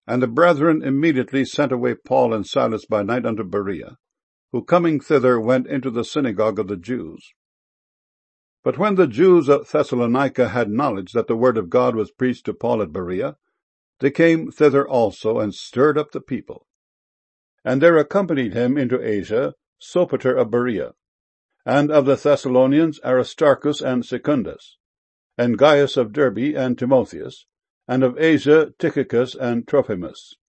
And the brethren immediately sent away Paul and Silas by night unto Berea, who coming thither went into the synagogue of the Jews. But when the Jews of Thessalonica had knowledge that the word of God was preached to Paul at Berea, they came thither also, and stirred up the people. And there accompanied him into Asia Sopater of Berea, and of the Thessalonians Aristarchus and Secundus, and Gaius of Derbe and Timotheus, and of Asia Tychicus and Trophimus.